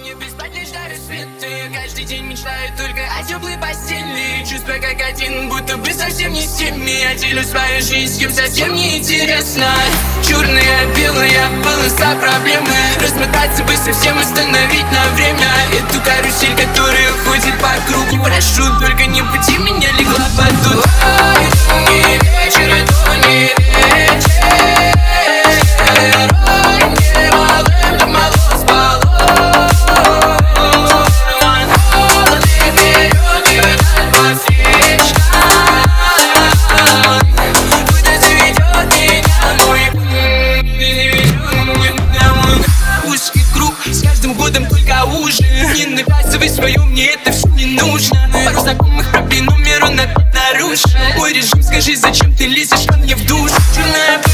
мне без спать лишь до рассвета. Я каждый день мечтаю только о теплой постели. Чувства как один, будто бы совсем не с теми. Я делю свою жизнь, с кем совсем не интересно. Черная, белая полоса проблемы. Размотаться бы совсем, остановить на время эту карусель, которая ходит по кругу. Прошу, только не пути меня, легла под тут. Не вечер, это не вечер. Не малым, да мало спало. Холодный вперед и вдаль по встречкам. Куда заведет меня мой узкий круг, с каждым годом только уже. Не навязывай свое, мне это все не нужно. Пару знакомых проблем, номер он опять нарушен. Мой режим, скажи, зачем ты лезешь ко мне в душ? Черная